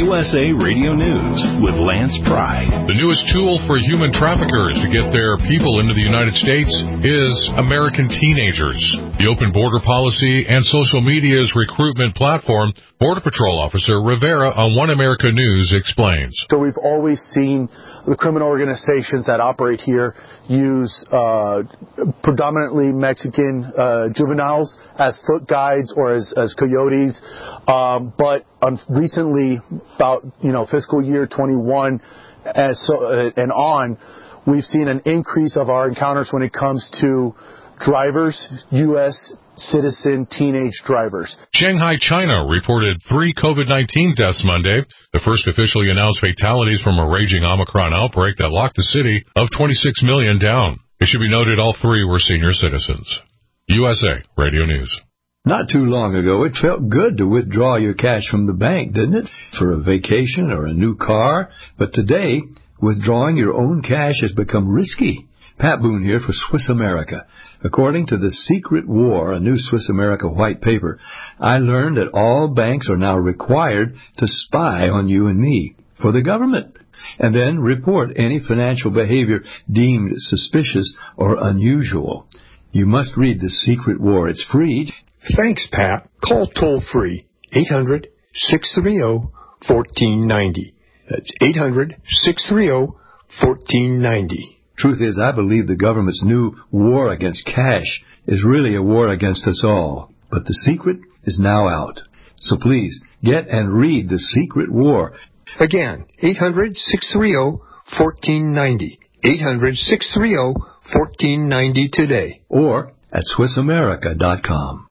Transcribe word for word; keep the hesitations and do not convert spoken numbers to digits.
U S A Radio News with Lance Pry. The newest tool for human traffickers to get their people into the United States is American teenagers. The open border policy and social media's recruitment platform, Border Patrol Officer Rivera on One America News explains. So we've always seen the criminal organizations that operate here use uh, predominantly Mexican uh, juveniles as foot guides or as, as coyotes. Um, but um, recently, about you know fiscal year twenty-one and, so, uh, and on, we've seen an increase of our encounters when it comes to drivers, U S citizen teenage drivers. Shanghai, China reported three COVID nineteen deaths Monday, the first officially announced fatalities from a raging Omicron outbreak that locked the city of twenty-six million down. It should be noted all three were senior citizens. U S A Radio News. Not too long ago, it felt good to withdraw your cash from the bank, didn't it? For a vacation or a new car. But today, withdrawing your own cash has become risky. Pat Boone here for Swiss America. According to The Secret War, a new Swiss America white paper, I learned that all banks are now required to spy on you and me for the government, and then report any financial behavior deemed suspicious or unusual. You must read The Secret War. It's free. Thanks, Pat. Call toll-free eight hundred, six three zero, one four nine zero. That's eight hundred, six three zero, one four nine zero. Truth is, I believe the government's new war against cash is really a war against us all. But the secret is now out. So please, get and read The Secret War. Again, eight hundred, six three zero, one four nine zero. eight hundred, six three zero, one four nine zero today. Or at Swiss America dot com.